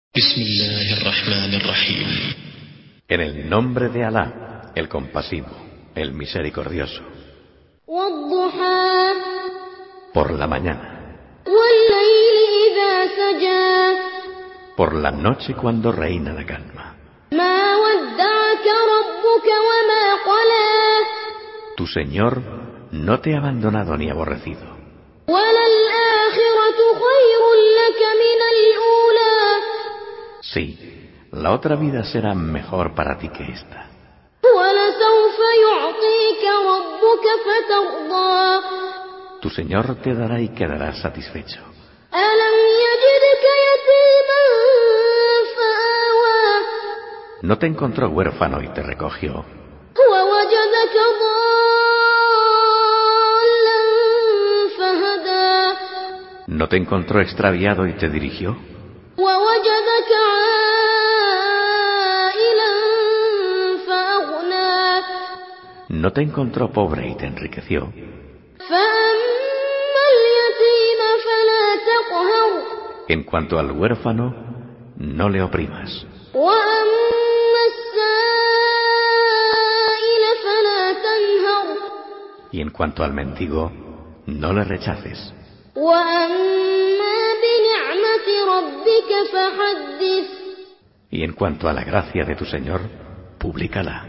بسم الله الرحمن الرحيم. En el nombre de Alá, el compasivo, el misericordioso. والضحى Por la mañana, والليل إذا سجى por la noche cuando reina la calma. ما ودعك ربك وما قلى Tu Señor no te ha abandonado ni aborrecido. وللآخرة خير لك من الأولى Sí, la otra vida será mejor para ti que esta. ولسوف يعطيك ربك فترضى Tu Señor te dará y quedarás satisfecho. ألم يجدك يتيما فآوى No te encontró huérfano y te recogió. ووجدك ضالا فهدى No te encontró extraviado y te dirigió. ووجدك عائلا فأغنى No te encontró pobre y te enriqueció. فأما اليتيم فلا تقهر En cuanto al huérfano, no le oprimas. وأما السائل فلا تنهر Y en cuanto al mendigo, no le rechaces. وأما بنعمة ربك فحدث Y en cuanto a la gracia de tu Señor, públicala.